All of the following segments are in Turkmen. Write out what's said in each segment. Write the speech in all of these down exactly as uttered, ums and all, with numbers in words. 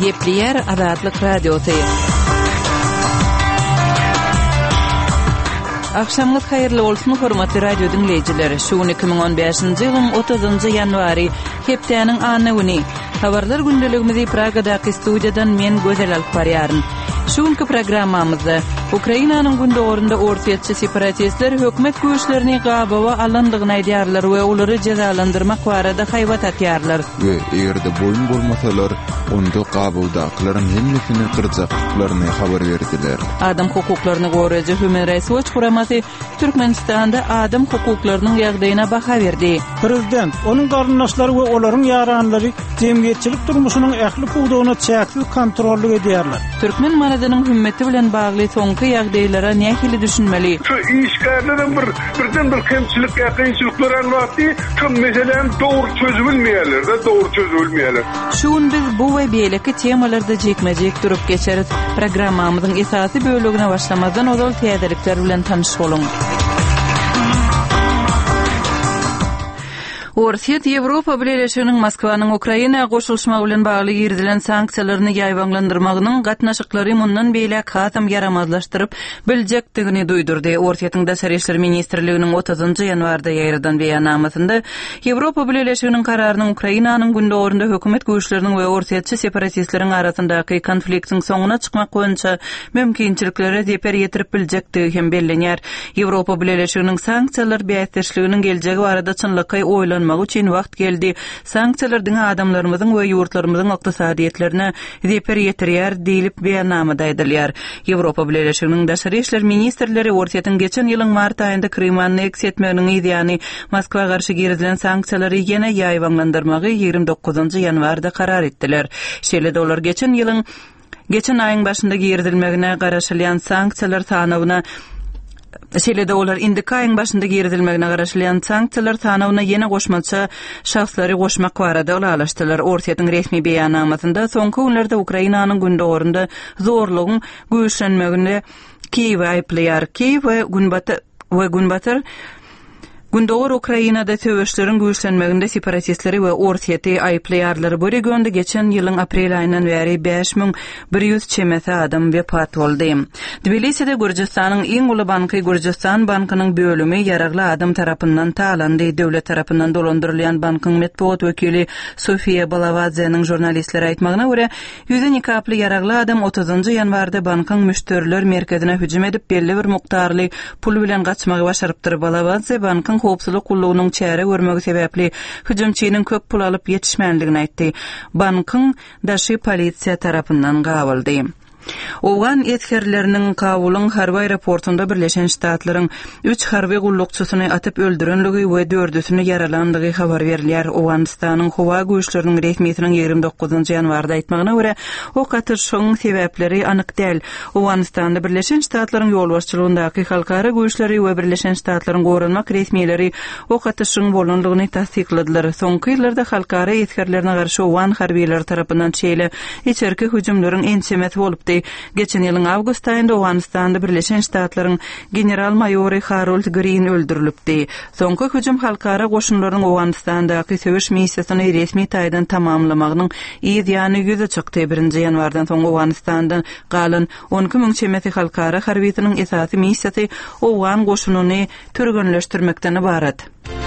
Gepleyer Azatlyk Radiosu. Akşamlyk hayrly bolsun hormatly radio dinleyijileri. Şu iki bin on beşinji ýylyň otuzynjy ýanwary hepdeniň any güni. Habarlar gündeligimizi Pragadaky studiýadan men Gözel alyp barýaryn. Şuňky programmamyzda Ukrainanyň gündegorunda ortaýatçy separatistler hökümet güýçlerini gabawa alandygyny aýdýarlar we olary jazalandyrmak barada haýbat atýarlar. We egerde boyun bolmasalar, onda gabawdakylaryň hemmesini kyrjaklyklaryny habar berdiler. Adam hukuklaryny goraýjy Human Rights Watch guramasy Türkmenistanda adam hukuklarynyň ýagdaýyna baha berdi. Prezident onuň garyndaşlary we olaryň ýaranlary jemgyýetçilik durmuşynyň ähli puwdugyny çäksiz kontrolly edýärler. Türkmen maradynyň hümmeti bilen bagly soňky ýagdaýlara nähili düşünmeli? Şu işgärlerin bir birden bir kemçilik, ýakynçylyklar anlatdy, kim meselen dogry çözülmeýärler, da dogry çözülmeýärler. Şuň biz bu we beýleki temalarda jekmejek durup geçerit. Programmamyzyň esasy bölügine başlamazdan ozal täzelikler bilen tanyş bolun. Ortaýat Ýewropa Birleşiginiň Moskwanyň Ukraina goşulşmagy bilen bagly girdilen sanksiýalaryny ýaýbanlandyrmagynyň gatnaşyklary mundan beýle hatam yaramazlaşdyryp biljekdigini duýdurdy. Ortaýatyň Daşary işler ministrliginiň otuzynjy ýanwarda ýaýradan beýanamasynda Ýewropa Birleşiginiň kararynyň Ukrainanyň gündegorunda hökümet güýçleriniň we ortaýatçy separatistleriň arasyndaky konfliktiň soňuna çykmak boýunça mümkinçilikleri teper ýetirip biljekdigi hem bellenýär. Ýewropa Birleşiginiň sanksiýalar beýatdeşliginiň geljegi barada çynlyky oýlan üçün wagt geldi. Sanksiýalardyň adamlarymyzyň we ýurtlarymyzyň ykdysadyýetlerine zeper ýetirýär diýilip beýannamada aýdylýar. Ýewropa Birleşiginiň Daşary işler ministrleri ortaýatyň geçen ýylyň mart aýynda Krym anneks etmeginiň ideýany Moskwa garşy girilen sanksiýalary ýene ýaýbanlandyrmagy ýygrimi dokuzynjy ýanwarda karar etdiler. Şeýle dolar geçen ýylyň geçen aýyň başynda girdilmegine garaşylýan sanksiýalar tanawyna Şeýle-de olar indiki aýyň başynda girdilmegine garaşylýan sanksiýalar tanawyna ýene goşmaça şahslary goşmak barada ulalaşdylar. Ortaýatyň resmi beýanamasynda soňky günlerde Ukrainanyň gündegorunda zorlugyň güýçlenmeginde Kiýew aýplaýar. Kiýew we Günbatyr we Günbatyr Gündegor Ukrainada töweşleriň güýçlenmeginde separatistleri we ortaýaty aýplaýarlar. Bu regionda geçen ýylyň aprel aýyndan bäri beş min bir ýüz çemete adam wepat boldy. Tbiliside Gürjistanyň iň uly banky Gürjistan bankynyň bölümi ýaragly adam tarapyndan taýlandy. Döwlet tarapyndan dolandyrylýan bankyň medpuat wekili Sofia Balavadze'niň jurnalistlere aýtmagyna görä, ýüzden iki aply ýaragly adam otuzynjy ýanwarda bankyň müşteriler merkezine hüjüm edip belli bir mukdarly pul bilen gaçmagy başarypdyr. Balavadze bankyň howpsuzlyk gullugynyň çäre görmegi sebäpli hüjümçiniň köp pul alyp ýetişmänligini aýtdy. Bankyň daşy polisiýa tarapyndan gabyldy. Owan etkerleriniň Kabulyň harby aeroportunda Birleşen Ştatlaryň üç harby gullukçysyny atyp öldürenligi we dördüsini yaralandygy habar berilýär. Owganistanyň howa güýçleriniň resmiýetiniň ýygrimi dokuzynjy ýanwarda aýtmagyna görä, o gatyryşyň sebäpleri anyk däl. Owganistanda Birleşen Ştatlaryň ýolbaşçylygyndaky halkara güýçleri we Birleşen Ştatlaryň gorunmak resmiýetleri o gatyryşyň bolanlygyny tasdikladylar. Soňky ýyllarda halkara etkerlerine garşy Owan harbiýetleri tarapyndan çeýle içerki hüjümleriň ensemeti bolup geçen ýylyň awgust aýynda Owganistanda Birleşen Ştatlaryň general maýory Harold Green öldürilipdi. Soňky hüjüm halkara goşunlaryň Owganistandaky söwüş missiýasyny resmi taýdan tamamlamagynyň ideýany ýüze çykdy. birinji ýanwardan soň Owganistanda galan on iki min çemeti halkara harbiýetiniň esasy missiýasy Owgan goşunyny türgünleşdirmekden ibaret.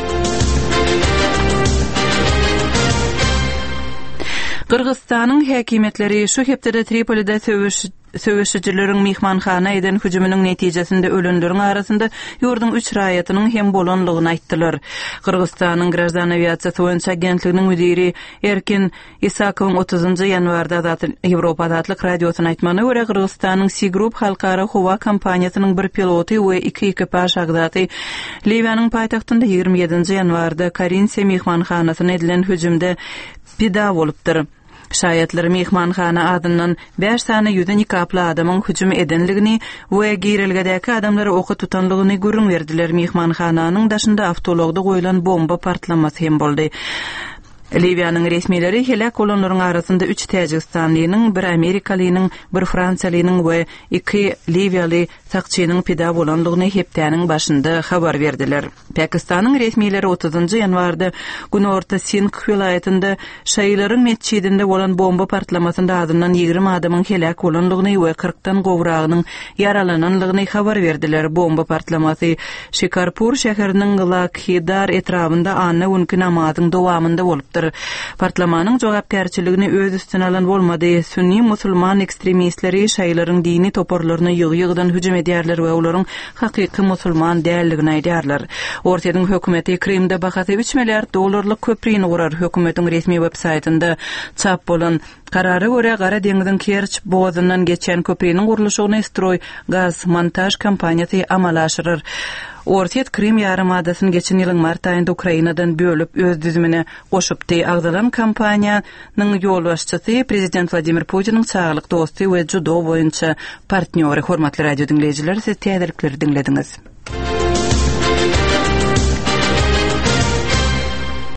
Kırgızstanyň häkimetleri şu hepde Tripolide söwüş söwüşçileriň mihmanhana eden hüjüminiň netijesinde ölenleriň arasynda ýurdun üç raýatynyň hem bolanlygyny aýtdylar. Kırgızstanyň Grajdan aviasiýa soýunç agentliginiň müdiri Erkin Isakowyň otuzynjy ýanwarda zat Ýewropa Azatlyk radiosyna aýtmagyna görä, Kırgızstanyň Sigrup halkara howa kompaniýasynyň bir piloty we iki ekipaj agzaty Liwiýanyň paýtagtynda ýygrimi ýedinji ýanwarda Karinse mihmanhanasyna edilen hüjümde pida bolupdyr. Şaýatlar mehmanhana adyndan beş sany ýüzden iki aply adamyň hüjüm edenligini we girilgedäki adamlary oka tutanlygyny görüň berdiler. Mehmanhananyň daşynda awtologda goýulan bomba partlamasy hem boldy. Libyanyň resmileri helak bolanlaryň arasynda üç Täjikistanlynyň, bir Amerikalynyň, bir Fransiyalynyň we iki Libyali sakçynyň pida bolanlygyny hepdäniň başynda habar berdiler. Pakistanyň resmileri otuzunçy ýanwarda gün orta Sindh vilayetinde şaýlaryň mescidinde bolan bomba partlamasynda adından ýigirmi adamyň helak bolanlygyny we kırkdan gowragynyň yaralananlygyny habar berdiler. Bomba partlamasy Shikarpur şäheriniň Lakhidar etrafynda anna günkü namazyň dowamında bolupdyr. Partlamanyň jogapkärçiligini öz üstüne alan bolmady. Sünni musulman ekstremistleri şaýlaryň dini toporlaryny ýygy-ýygydan hüjüm edýärler we olaryň hakyky musulman dälligini aýdýarlar. Ortadyň hökümeti Krimde bahasy üç milliard dollarlyk köprüni gurar. Hökümetiň resmi web-saytynda çap bolan karara görä Gara deňiziň Kerç bowazyndan geçen köprüniň gurulşyny Stroy gaz montaj kompaniýasy amal aşyryr. Ortiýet Krim ýarymadasyny geçen ýylyň mart aýynda Ukrainadan bölüp öz düzümine goşupdy. Agdalan kompaniýanyň ýol başçysy prezident Vladimir Putiniň çağlyk dosty we judo boýunça partnýory. Hormatly radio dinleýijiler, siz täzelikleri dinlediňiz.